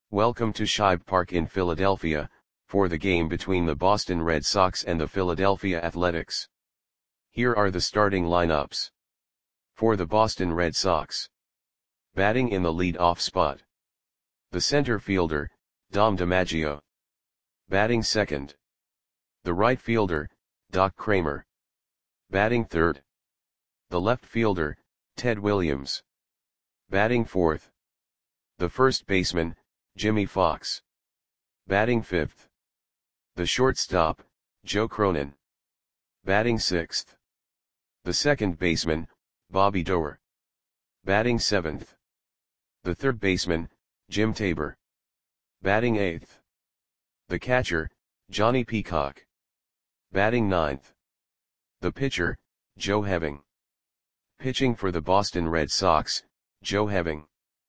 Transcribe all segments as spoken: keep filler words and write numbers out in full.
Welcome to Shibe Park in Philadelphia, for the game between the Boston Red Sox and the Philadelphia Athletics. Here are the starting lineups. For the Boston Red Sox. Batting in the lead-off spot. The center fielder, Dom DiMaggio. Batting second. The right fielder, Doc Cramer. Batting third. The left fielder, Ted Williams. Batting fourth. The first baseman, Jimmie Foxx. Batting fifth. The shortstop, Joe Cronin. Batting sixth. The second baseman, Bobby Doerr. Batting seventh. The third baseman, Jim Tabor. Batting eighth. The catcher, Johnny Peacock. Batting ninth. The pitcher, Joe Heving. Pitching for the Boston Red Sox, Joe Heving.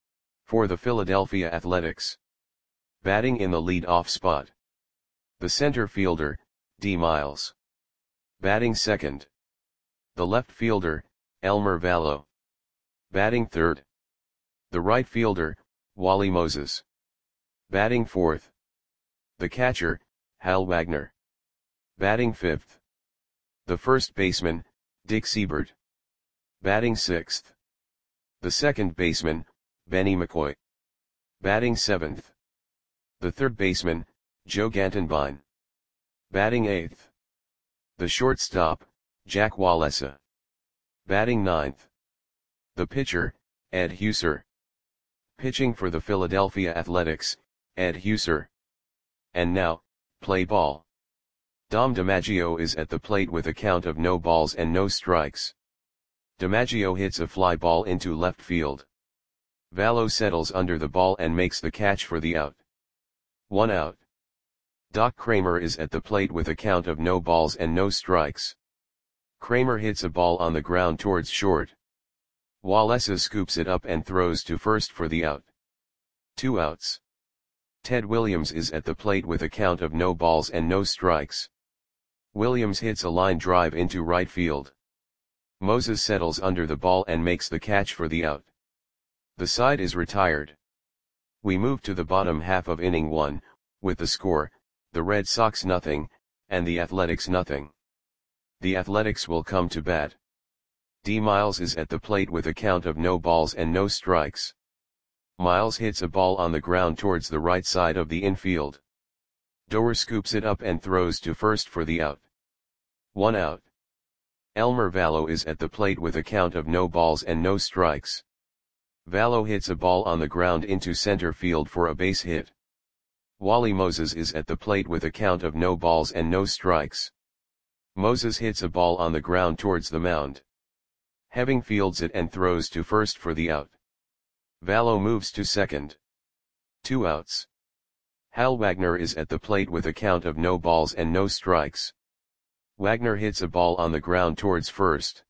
For the Philadelphia Athletics. Batting in the lead-off spot. The center fielder, D. Miles. Batting second. The left fielder, Elmer Valo. Batting third. The right fielder, Wally Moses. Batting fourth. The catcher, Hal Wagner. Batting fifth. The first baseman, Dick Seibert. Batting sixth. The second baseman, Benny McCoy. Batting seventh. The third baseman, Joe Gantenbein. Batting eighth. The shortstop, Jack Wallesa. Batting ninth. The pitcher, Ed Heuser. Pitching for the Philadelphia Athletics, Ed Heuser. And now, play ball. Dom DiMaggio is at the plate with a count of no balls and no strikes. DiMaggio hits a fly ball into left field. Valo settles under the ball and makes the catch for the out. One out. Doc Cramer is at the plate with a count of no balls and no strikes. Cramer hits a ball on the ground towards short. Wallesa scoops it up and throws to first for the out. Two outs. Ted Williams is at the plate with a count of no balls and no strikes. Williams hits a line drive into right field. Moses settles under the ball and makes the catch for the out. The side is retired. We move to the bottom half of inning one, with the score, the Red Sox nothing, and the Athletics nothing. The Athletics will come to bat. D. Miles is at the plate with a count of no balls and no strikes. Miles hits a ball on the ground towards the right side of the infield. Doerr scoops it up and throws to first for the out. One out. Elmer Valo is at the plate with a count of no balls and no strikes. Valo hits a ball on the ground into center field for a base hit. Wally Moses is at the plate with a count of no balls and no strikes. Moses hits a ball on the ground towards the mound. Heving fields it and throws to first for the out. Valo moves to second. Two outs. Hal Wagner is at the plate with a count of no balls and no strikes. Wagner hits a ball on the ground towards first.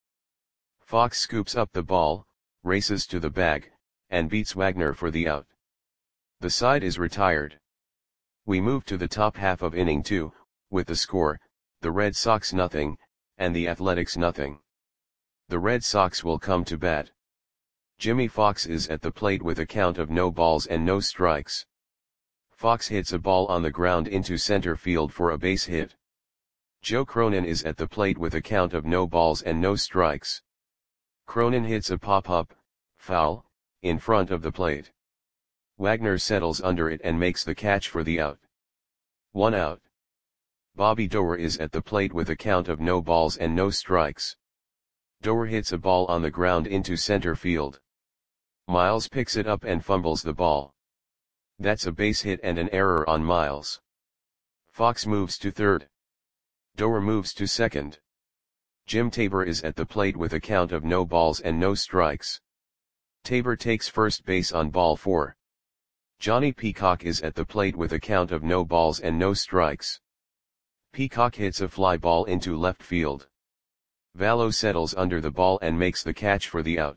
Fox scoops up the ball, races to the bag, and beats Wagner for the out. The side is retired. We move to the top half of inning two, with the score, the Red Sox nothing, and the Athletics nothing. The Red Sox will come to bat. Jimmie Foxx is at the plate with a count of no balls and no strikes. Fox hits a ball on the ground into center field for a base hit. Joe Cronin is at the plate with a count of no balls and no strikes. Cronin hits a pop-up, foul, in front of the plate. Wagner settles under it and makes the catch for the out. One out. Bobby Doerr is at the plate with a count of no balls and no strikes. Doerr hits a ball on the ground into center field. Miles picks it up and fumbles the ball. That's a base hit and an error on Miles. Fox moves to third. Doerr moves to second. Jim Tabor is at the plate with a count of no balls and no strikes. Tabor takes first base on ball four. Johnny Peacock is at the plate with a count of no balls and no strikes. Peacock hits a fly ball into left field. Valo settles under the ball and makes the catch for the out.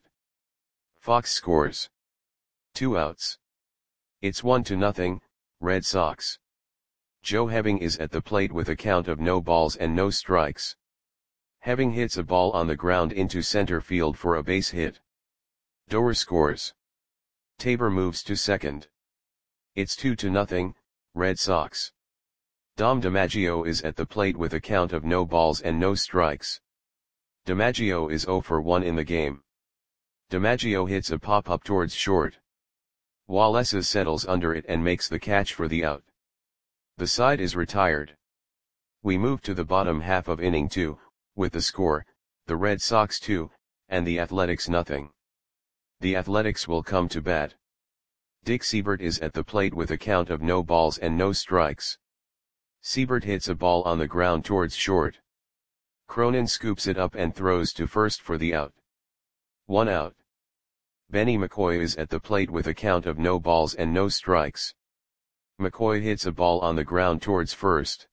Fox scores. Two outs. It's one to nothing, Red Sox. Joe Heving is at the plate with a count of no balls and no strikes. Heving hits a ball on the ground into center field for a base hit. Doerr scores. Tabor moves to second. It's two to nothing, Red Sox. Dom DiMaggio is at the plate with a count of no balls and no strikes. DiMaggio is zero for one in the game. DiMaggio hits a pop-up towards short. Wallace settles under it and makes the catch for the out. The side is retired. We move to the bottom half of inning two, with the score, the Red Sox two, and the Athletics nothing. The Athletics will come to bat. Dick Seibert is at the plate with a count of no balls and no strikes. Seibert hits a ball on the ground towards short. Cronin scoops it up and throws to first for the out. One out. Benny McCoy is at the plate with a count of no balls and no strikes. McCoy hits a ball on the ground towards first.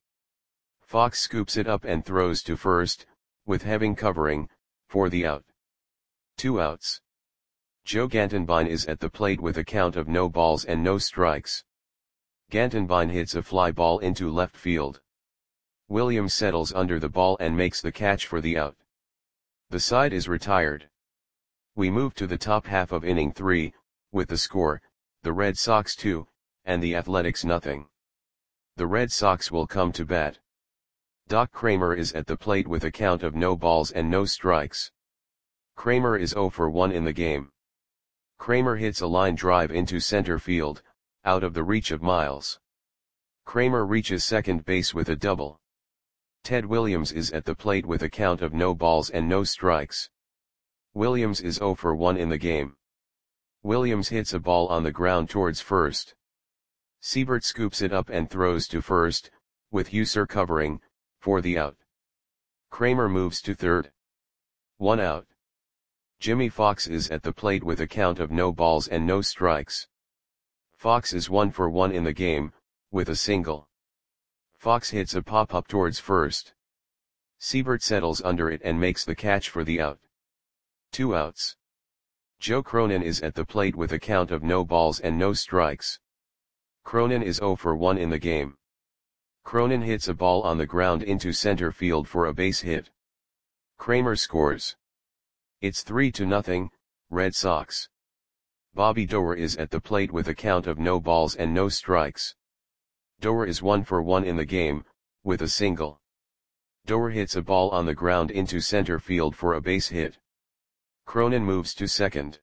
Fox scoops it up and throws to first, with Heving covering, for the out. Two outs. Joe Gantenbein is at the plate with a count of no balls and no strikes. Gantenbein hits a fly ball into left field. Williams settles under the ball and makes the catch for the out. The side is retired. We move to the top half of inning three, with the score, the Red Sox two, and the Athletics nothing. The Red Sox will come to bat. Doc Kramer is at the plate with a count of no balls and no strikes. Kramer is zero for one in the game. Kramer hits a line drive into center field, out of the reach of Miles. Kramer reaches second base with a double. Ted Williams is at the plate with a count of no balls and no strikes. Williams is zero for one in the game. Williams hits a ball on the ground towards first. Seibert scoops it up and throws to first, with Husser covering, for the out. Kramer moves to third. One out. Jimmy Fox is at the plate with a count of no balls and no strikes. Fox is one for one in the game, with a single. Fox hits a pop-up towards first. Seibert settles under it and makes the catch for the out. Two outs. Joe Cronin is at the plate with a count of no balls and no strikes. Cronin is zero for one in the game. Cronin hits a ball on the ground into center field for a base hit. Kramer scores. It's three to nothing, Red Sox. Bobby Doerr is at the plate with a count of no balls and no strikes. Doerr is one for one in the game, with a single. Doerr hits a ball on the ground into center field for a base hit. Cronin moves to second.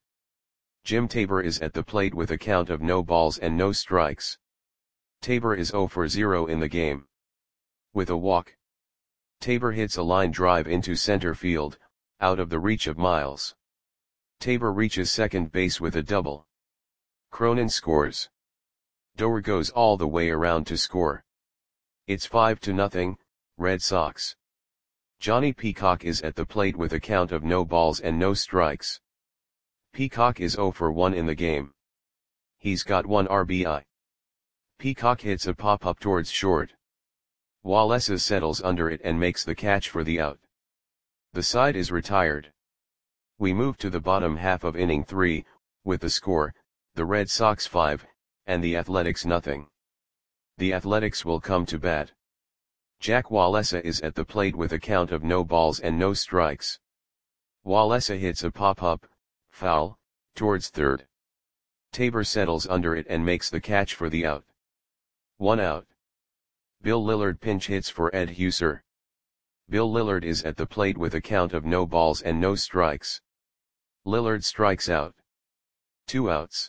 Jim Tabor is at the plate with a count of no balls and no strikes. Tabor is zero for zero in the game. With a walk. Tabor hits a line drive into center field, out of the reach of Miles. Tabor reaches second base with a double. Cronin scores. Doerr goes all the way around to score. It's five to nothing, Red Sox. Johnny Peacock is at the plate with a count of no balls and no strikes. Peacock is zero for one in the game. He's got one R B I. Peacock hits a pop-up towards short. Wallace settles under it and makes the catch for the out. The side is retired. We move to the bottom half of inning three, with the score, the Red Sox five, and the Athletics nothing. The Athletics will come to bat. Jack Wallesa is at the plate with a count of no balls and no strikes. Wallesa hits a pop-up, foul, towards third. Tabor settles under it and makes the catch for the out. One out. Bill Lillard pinch hits for Ed Husser. Bill Lillard is at the plate with a count of no balls and no strikes. Lillard strikes out. Two outs.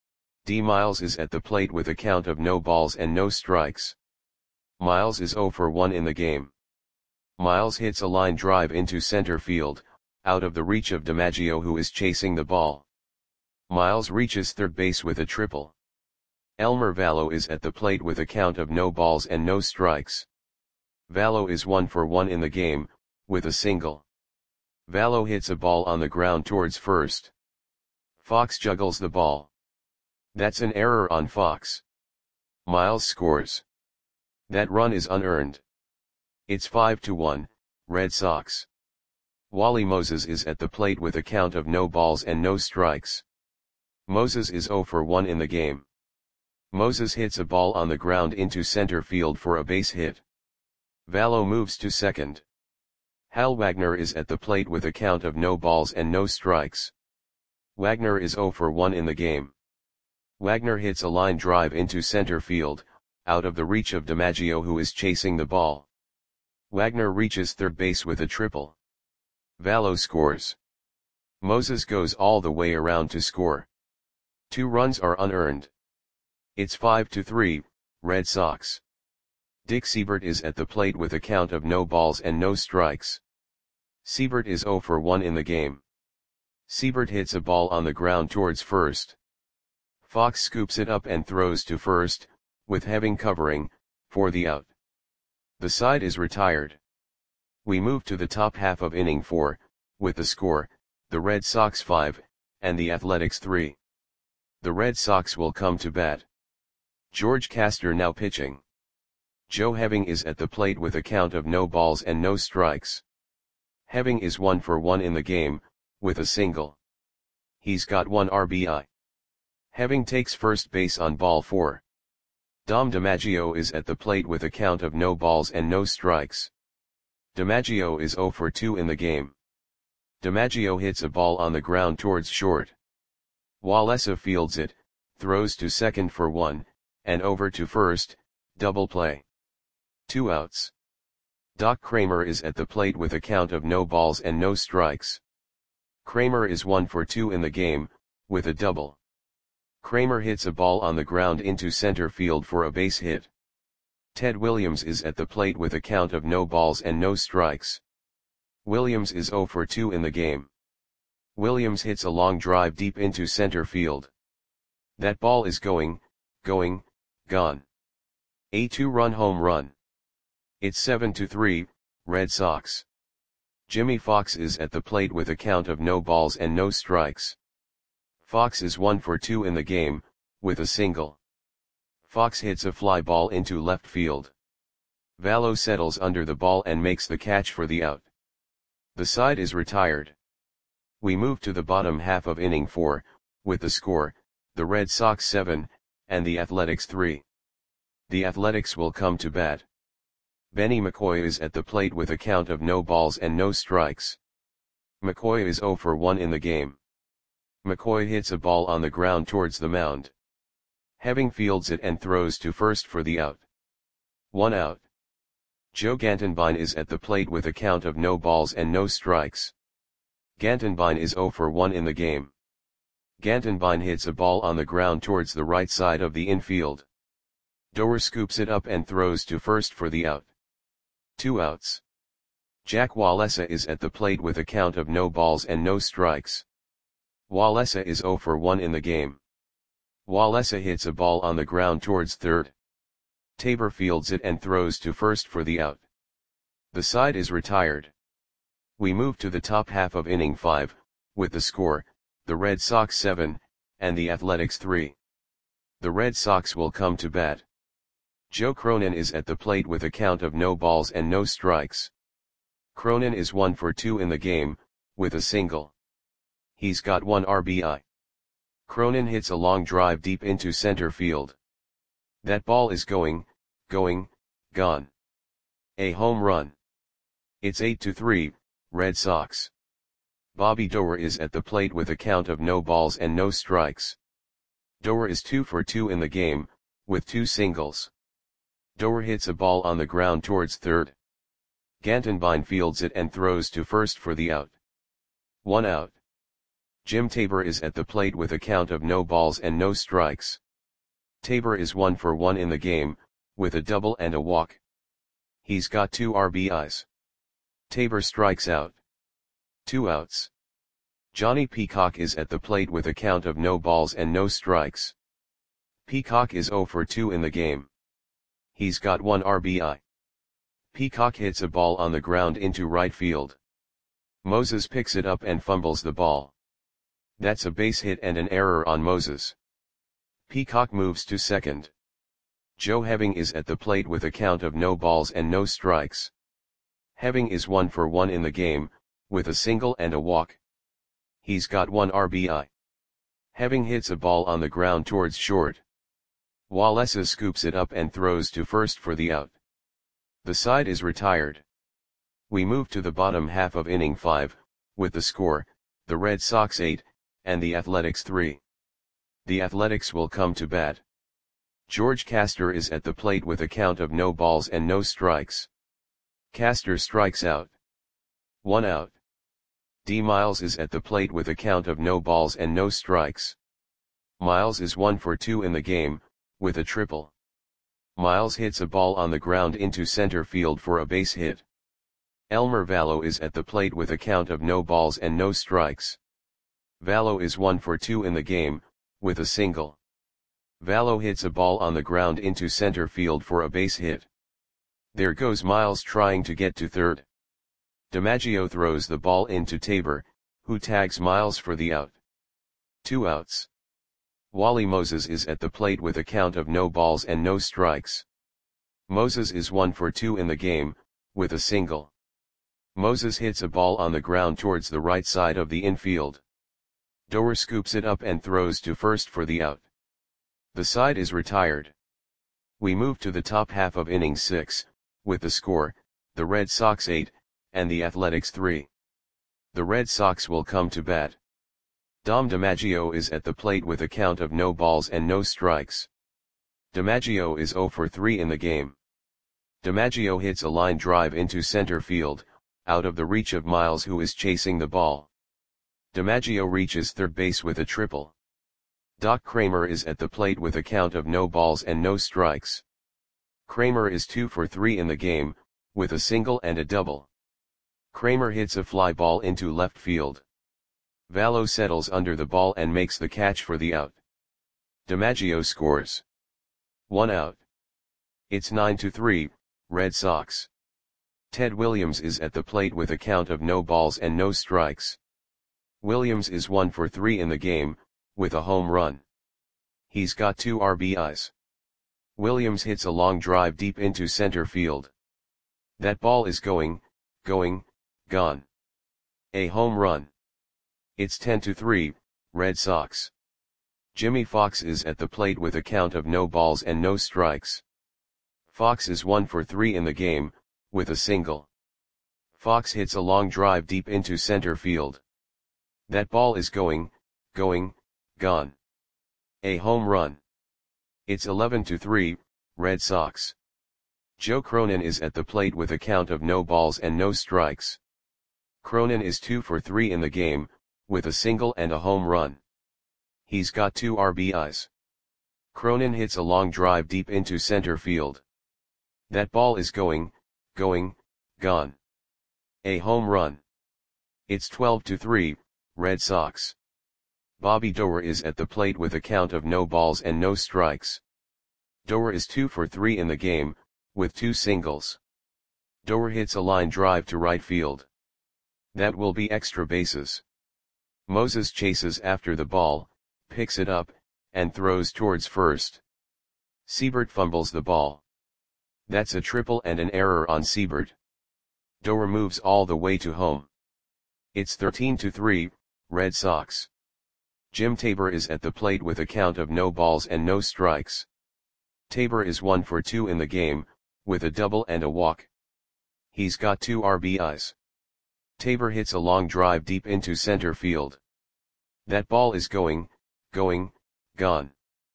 D. Miles is at the plate with a count of no balls and no strikes. Miles is zero for one in the game. Miles hits a line drive into center field, out of the reach of DiMaggio who is chasing the ball. Miles reaches third base with a triple. Elmer Vallo is at the plate with a count of no balls and no strikes. Vallo is one for one in the game, with a single. Vallo hits a ball on the ground towards first. Fox juggles the ball. That's an error on Fox. Miles scores. That run is unearned. It's five to one, Red Sox. Wally Moses is at the plate with a count of no balls and no strikes. Moses is zero for one in the game. Moses hits a ball on the ground into center field for a base hit. Vallo moves to second. Hal Wagner is at the plate with a count of no balls and no strikes. Wagner is zero for one in the game. Wagner hits a line drive into center field, out of the reach of DiMaggio, who is chasing the ball. Wagner reaches third base with a triple. Valo scores. Moses goes all the way around to score. Two runs are unearned. It's five to three, Red Sox. Dick Seibert is at the plate with a count of no balls and no strikes. Seibert is zero for one in the game. Seibert hits a ball on the ground towards first. Fox scoops it up and throws to first, with Heving covering, for the out. The side is retired. We move to the top half of inning four, with the score, the Red Sox five, and the Athletics three. The Red Sox will come to bat. George Castor now pitching. Joe Heving is at the plate with a count of no balls and no strikes. Heving is one for one in the game, with a single. He's got one R B I. Heving takes first base on ball four. Dom DiMaggio is at the plate with a count of no balls and no strikes. DiMaggio is zero for two in the game. DiMaggio hits a ball on the ground towards short. Walesa fields it, throws to second for one, and over to first, double play. Two outs. Doc Kramer is at the plate with a count of no balls and no strikes. Kramer is one for two in the game, with a double. Kramer hits a ball on the ground into center field for a base hit. Ted Williams is at the plate with a count of no balls and no strikes. Williams is zero for two in the game. Williams hits a long drive deep into center field. That ball is going, going, gone. A two-run home run. It's seven to three, Red Sox. Jimmy Fox is at the plate with a count of no balls and no strikes. Fox is one for two in the game, with a single. Fox hits a fly ball into left field. Valo settles under the ball and makes the catch for the out. The side is retired. We move to the bottom half of inning four, with the score, the Red Sox seven, and the Athletics three. The Athletics will come to bat. Benny McCoy is at the plate with a count of no balls and no strikes. McCoy is zero for one in the game. McCoy hits a ball on the ground towards the mound. Heving fields it and throws to first for the out. One out. Joe Gantenbein is at the plate with a count of no balls and no strikes. Gantenbein is zero for one in the game. Gantenbein hits a ball on the ground towards the right side of the infield. Doer scoops it up and throws to first for the out. Two outs. Jack Walesa is at the plate with a count of no balls and no strikes. Walesa is zero for one in the game. Walesa hits a ball on the ground towards third. Tabor fields it and throws to first for the out. The side is retired. We move to the top half of inning five, with the score, the Red Sox seven, and the Athletics three. The Red Sox will come to bat. Joe Cronin is at the plate with a count of no balls and no strikes. Cronin is one for two in the game, with a single. He's got one R B I. Cronin hits a long drive deep into center field. That ball is going, going, gone. A home run. It's eight to three, Red Sox. Bobby Doer is at the plate with a count of no balls and no strikes. Doer is two for two in the game, with two singles. Doer hits a ball on the ground towards third. Gantenbein fields it and throws to first for the out. One out. Jim Tabor is at the plate with a count of no balls and no strikes. Tabor is one for one in the game, with a double and a walk. He's got two R B Is. Tabor strikes out. Two outs. Johnny Peacock is at the plate with a count of no balls and no strikes. Peacock is zero for two in the game. He's got one R B I. Peacock hits a ball on the ground into right field. Moses picks it up and fumbles the ball. That's a base hit and an error on Moses. Peacock moves to second. Joe Heving is at the plate with a count of no balls and no strikes. Heving is one for one in the game, with a single and a walk. He's got one R B I. Heving hits a ball on the ground towards short. Walesa scoops it up and throws to first for the out. The side is retired. We move to the bottom half of inning five, with the score, the Red Sox eight, and the Athletics three. The Athletics will come to bat. George Castor is at the plate with a count of no balls and no strikes. Castor strikes out. One out. D. Miles is at the plate with a count of no balls and no strikes. Miles is one for two in the game, with a triple. Miles hits a ball on the ground into center field for a base hit. Elmer Vallow is at the plate with a count of no balls and no strikes. Vallow is one for two in the game, with a single. Vallow hits a ball on the ground into center field for a base hit. There goes Miles trying to get to third. DiMaggio throws the ball into Tabor, who tags Miles for the out. Two outs. Wally Moses is at the plate with a count of no balls and no strikes. Moses is one for two in the game, with a single. Moses hits a ball on the ground towards the right side of the infield. Doer scoops it up and throws to first for the out. The side is retired. We move to the top half of inning six, with the score, the Red Sox eight, and the Athletics three. The Red Sox will come to bat. Dom DiMaggio is at the plate with a count of no balls and no strikes. DiMaggio is zero for three in the game. DiMaggio hits a line drive into center field, out of the reach of Miles, who is chasing the ball. DiMaggio reaches third base with a triple. Doc Kramer is at the plate with a count of no balls and no strikes. Kramer is two for three in the game, with a single and a double. Kramer hits a fly ball into left field. Vallow settles under the ball and makes the catch for the out. DiMaggio scores. One out. It's nine to three, Red Sox. Ted Williams is at the plate with a count of no balls and no strikes. Williams is one for three in the game, with a home run. He's got two R B Is. Williams hits a long drive deep into center field. That ball is going, going, gone. A home run. It's ten to three, Red Sox. Jimmy Fox is at the plate with a count of no balls and no strikes. Fox is one for three in the game, with a single. Fox hits a long drive deep into center field. That ball is going, going, gone. A home run. It's eleven to three, Red Sox. Joe Cronin is at the plate with a count of no balls and no strikes. Cronin is two for three in the game, with a single and a home run. He's got two R B Is. Cronin hits a long drive deep into center field. That ball is going, going, gone. A home run. It's twelve to three, Red Sox. Bobby Doer is at the plate with a count of no balls and no strikes. Doer is two for three in the game, with two singles. Doer hits a line drive to right field. That will be extra bases. Moses chases after the ball, picks it up, and throws towards first. Siebert fumbles the ball. That's a triple and an error on Siebert. Doer moves all the way to home. It's thirteen to three, Red Sox. Jim Tabor is at the plate with a count of no balls and no strikes. Tabor is one for two in the game, with a double and a walk. He's got two R B Is. Tabor hits a long drive deep into center field. That ball is going, going, gone.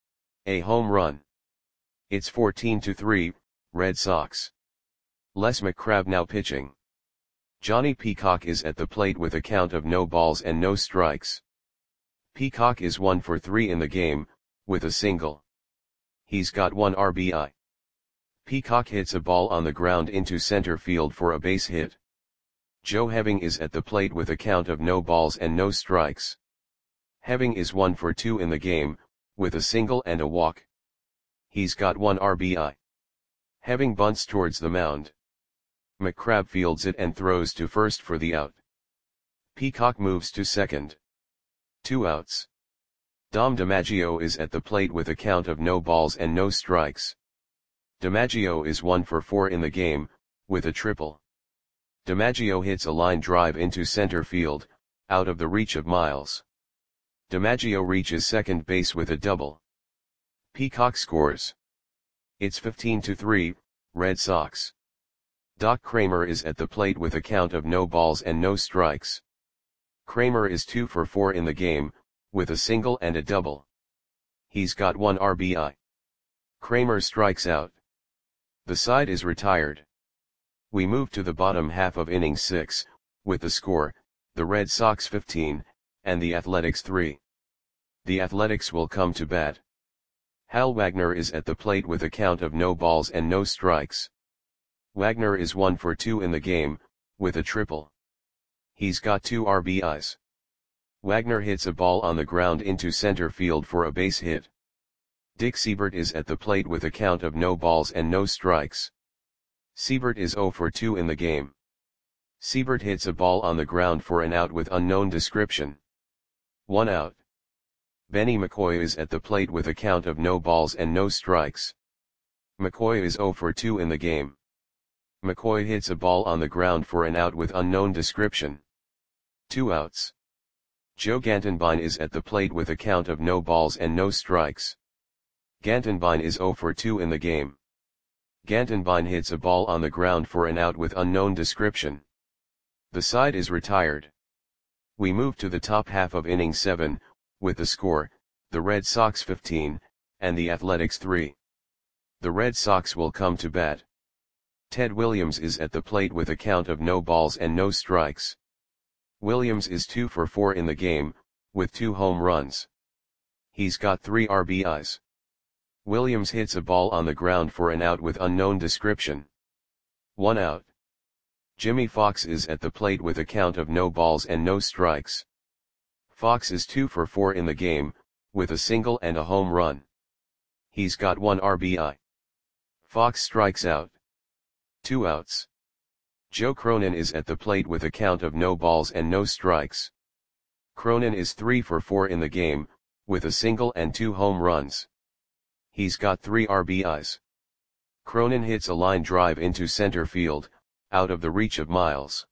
A home run. It's fourteen to three, Red Sox. Les McCrabb now pitching. Johnny Peacock is at the plate with a count of no balls and no strikes. Peacock is one for three in the game, with a single. He's got one R B I. Peacock hits a ball on the ground into center field for a base hit. Joe Heving is at the plate with a count of no balls and no strikes. Heving is one for two in the game, with a single and a walk. He's got one R B I. Heving bunts towards the mound. McCrabb fields it and throws to first for the out. Peacock moves to second. Two outs. Dom DiMaggio is at the plate with a count of no balls and no strikes. DiMaggio is one for four in the game, with a triple. DiMaggio hits a line drive into center field, out of the reach of Miles. DiMaggio reaches second base with a double. Peacock scores. It's fifteen to three, Red Sox. Doc Kramer is at the plate with a count of no balls and no strikes. Kramer is two for four in the game, with a single and a double. He's got one R B I. Kramer strikes out. The side is retired. We move to the bottom half of inning six, with the score, the Red Sox fifteen, and the Athletics three. The Athletics will come to bat. Hal Wagner is at the plate with a count of no balls and no strikes. Wagner is one for two in the game, with a triple. He's got two R B Is. Wagner hits a ball on the ground into center field for a base hit. Dick Seibert is at the plate with a count of no balls and no strikes. Seibert is zero for two in the game. Seibert hits a ball on the ground for an out with unknown description. One out. Benny McCoy is at the plate with a count of no balls and no strikes. McCoy is zero for two in the game. McCoy hits a ball on the ground for an out with unknown description. Two outs. Joe Gantenbein is at the plate with a count of no balls and no strikes. Gantenbein is zero for two in the game. Gantenbein hits a ball on the ground for an out with unknown description. The side is retired. We move to the top half of inning seven, with the score, the Red Sox fifteen, and the Athletics three. The Red Sox will come to bat. Ted Williams is at the plate with a count of no balls and no strikes. Williams is two for four in the game, with two home runs. He's got three R B Is. Williams hits a ball on the ground for an out with unknown description. One out. Jimmy Fox is at the plate with a count of no balls and no strikes. Fox is two for four in the game, with a single and a home run. He's got one R B I. Fox strikes out. Two outs. Joe Cronin is at the plate with a count of no balls and no strikes. Cronin is three for four in the game, with a single and two home runs. He's got three R B Is. Cronin hits a line drive into center field, out of the reach of Miles.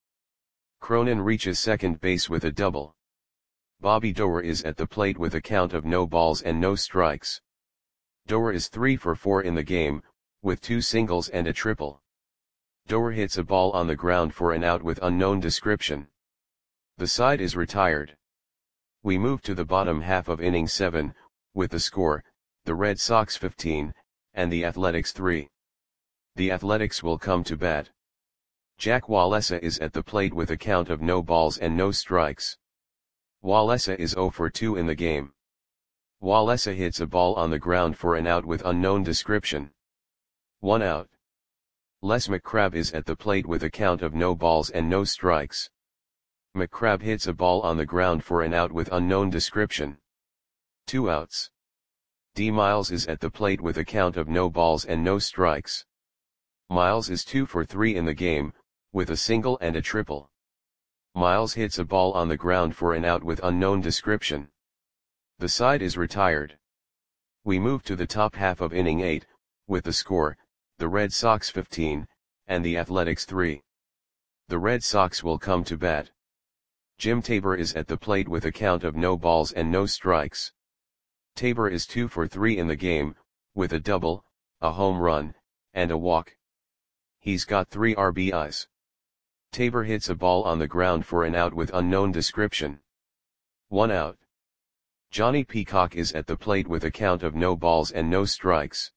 Cronin reaches second base with a double. Bobby Doerr is at the plate with a count of no balls and no strikes. Doerr is three for four in the game, with two singles and a triple. Doerr hits a ball on the ground for an out with unknown description. The side is retired. We move to the bottom half of inning seven, with the score, the Red Sox fifteen, and the Athletics three. The Athletics will come to bat. Jack Wallesa is at the plate with a count of no balls and no strikes. Wallesa is zero for two in the game. Wallesa hits a ball on the ground for an out with unknown description. One out. Les McCrabb is at the plate with a count of no balls and no strikes. McCrabb hits a ball on the ground for an out with unknown description. Two outs. D. Miles is at the plate with a count of no balls and no strikes. Miles is two for three in the game, with a single and a triple. Miles hits a ball on the ground for an out with unknown description. The side is retired. We move to the top half of inning eight, with the score, the Red Sox fifteen, and the Athletics three. The Red Sox will come to bat. Jim Tabor is at the plate with a count of no balls and no strikes. Tabor is two for three in the game, with a double, a home run, and a walk. He's got three R B Is. Tabor hits a ball on the ground for an out with unknown description. One out. Johnny Peacock is at the plate with a count of no balls and no strikes.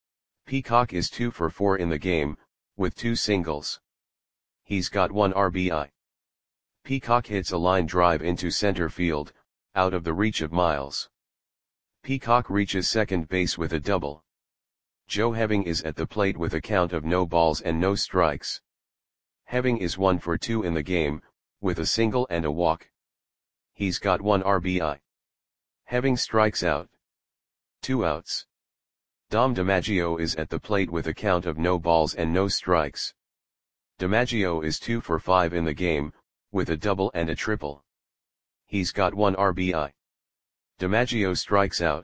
Peacock is two for four in the game, with two singles. He's got one R B I. Peacock hits a line drive into center field, out of the reach of Miles. Peacock reaches second base with a double. Joe Heving is at the plate with a count of no balls and no strikes. Heving is one for two in the game, with a single and a walk. He's got one R B I. Heving strikes out. Two outs. Dom DiMaggio is at the plate with a count of no balls and no strikes. DiMaggio is two for five in the game, with a double and a triple. He's got one R B I. DiMaggio strikes out.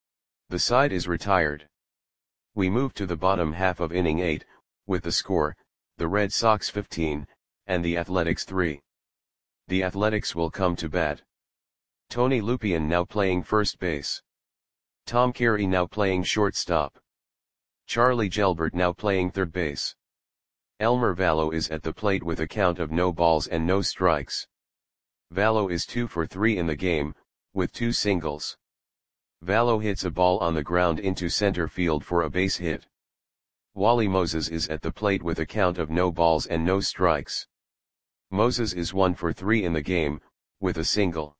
The side is retired. We move to the bottom half of inning eight, with the score, the Red Sox fifteen, and the Athletics three. The Athletics will come to bat. Tony Lupien now playing first base. Tom Carey now playing shortstop. Charlie Gelbert now playing third base. Elmer Vallo is at the plate with a count of no balls and no strikes. Vallo is two for three in the game, with two singles. Valo hits a ball on the ground into center field for a base hit. Wally Moses is at the plate with a count of no balls and no strikes. Moses is one for three in the game, with a single.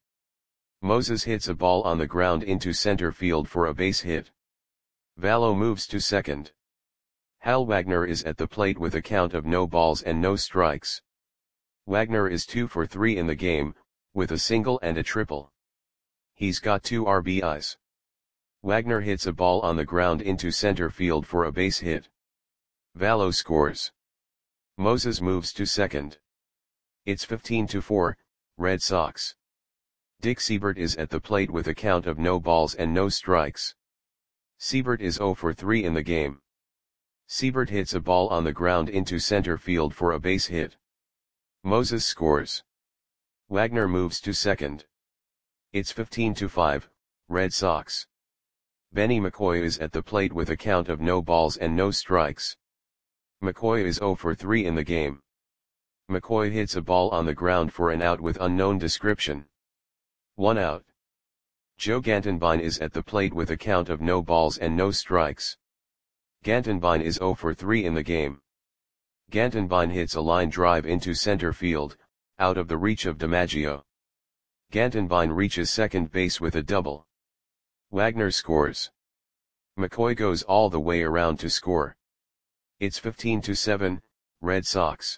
Moses hits a ball on the ground into center field for a base hit. Valo moves to second. Hal Wagner is at the plate with a count of no balls and no strikes. Wagner is two for three in the game, with a single and a triple. He's got two R B Is. Wagner hits a ball on the ground into center field for a base hit. Valo scores. Moses moves to second. It's fifteen to four, Red Sox. Dick Seibert is at the plate with a count of no balls and no strikes. Seibert is zero for three in the game. Seibert hits a ball on the ground into center field for a base hit. Moses scores. Wagner moves to second. It's fifteen to five, Red Sox. Benny McCoy is at the plate with a count of no balls and no strikes. McCoy is zero for three in the game. McCoy hits a ball on the ground for an out with unknown description. One out. Joe Gantenbein is at the plate with a count of no balls and no strikes. Gantenbein is zero for three in the game. Gantenbein hits a line drive into center field, out of the reach of DiMaggio. Gantenbein reaches second base with a double. Wagner scores. McCoy goes all the way around to score. It's fifteen to seven, Red Sox.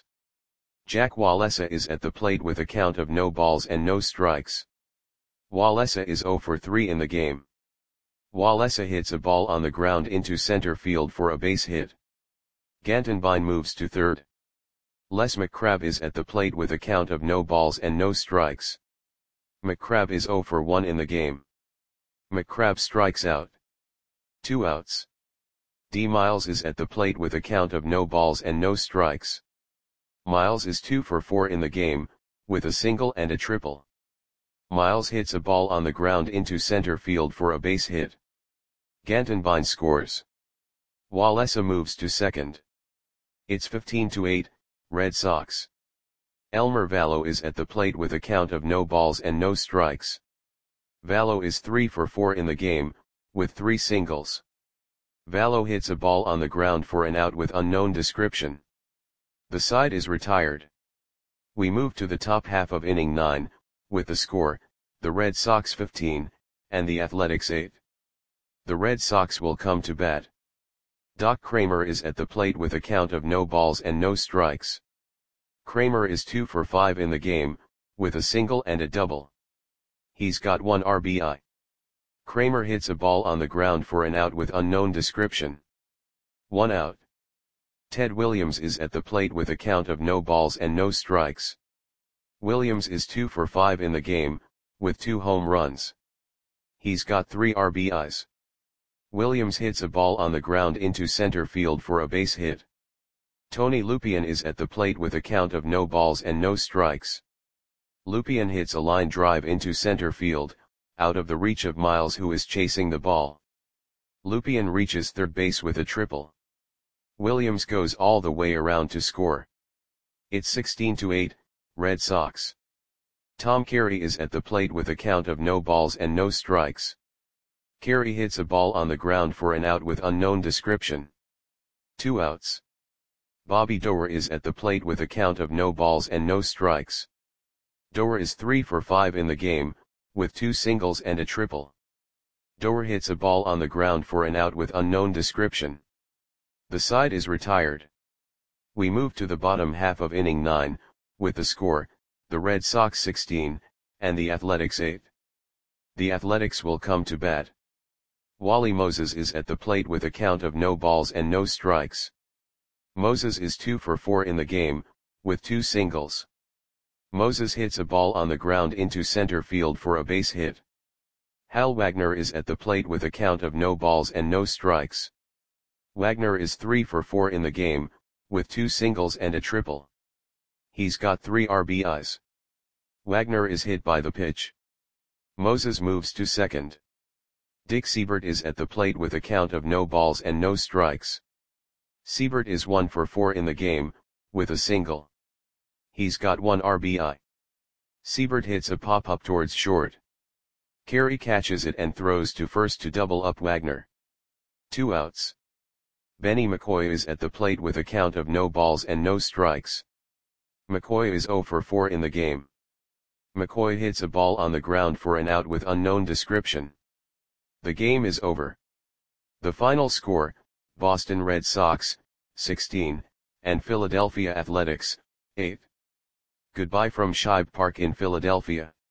Jack Wallesa is at the plate with a count of no balls and no strikes. Wallesa is zero for three in the game. Wallesa hits a ball on the ground into center field for a base hit. Gantenbein moves to third. Les McCrabb is at the plate with a count of no balls and no strikes. McCrabb is zero for one in the game. McCrabb strikes out. Two outs. D. Miles is at the plate with a count of no balls and no strikes. Miles is two for four in the game, with a single and a triple. Miles hits a ball on the ground into center field for a base hit. Gantenbein scores. Wallesa moves to second. It's fifteen to eight, Red Sox. Elmer Valo is at the plate with a count of no balls and no strikes. Valo is three for four in the game, with three singles. Valo hits a ball on the ground for an out with unknown description. The side is retired. We move to the top half of inning nine, with the score, the Red Sox fifteen, and the Athletics eight. The Red Sox will come to bat. Doc Kramer is at the plate with a count of no balls and no strikes. Kramer is two for five in the game, with a single and a double. He's got one R B I. Kramer hits a ball on the ground for an out with unknown description. One out. Ted Williams is at the plate with a count of no balls and no strikes. Williams is two for five in the game, with two home runs. He's got three R B Is. Williams hits a ball on the ground into center field for a base hit. Tony Lupien is at the plate with a count of no balls and no strikes. Lupien hits a line drive into center field, out of the reach of Miles, who is chasing the ball. Lupien reaches third base with a triple. Williams goes all the way around to score. It's sixteen to eight, Red Sox. Tom Carey is at the plate with a count of no balls and no strikes. Carey hits a ball on the ground for an out with unknown description. Two outs. Bobby Doerr is at the plate with a count of no balls and no strikes. Doerr is three for five in the game, with two singles and a triple. Doerr hits a ball on the ground for an out with unknown description. The side is retired. We move to the bottom half of inning nine, with the score, the Red Sox sixteen, and the Athletics eight. The Athletics will come to bat. Wally Moses is at the plate with a count of no balls and no strikes. Moses is two for four in the game, with two singles. Moses hits a ball on the ground into center field for a base hit. Hal Wagner is at the plate with a count of no balls and no strikes. Wagner is three for four in the game, with two singles and a triple. He's got three R B Is. Wagner is hit by the pitch. Moses moves to second. Dick Seibert is at the plate with a count of no balls and no strikes. Seibert is one for four in the game, with a single. He's got one R B I. Seibert hits a pop-up towards short. Carey catches it and throws to first to double up Wagner. Two outs. Benny McCoy is at the plate with a count of no balls and no strikes. McCoy is zero for four in the game. McCoy hits a ball on the ground for an out with unknown description. The game is over. The final score, Boston Red Sox, sixteen, and Philadelphia Athletics, eight. Goodbye from Shibe Park in Philadelphia.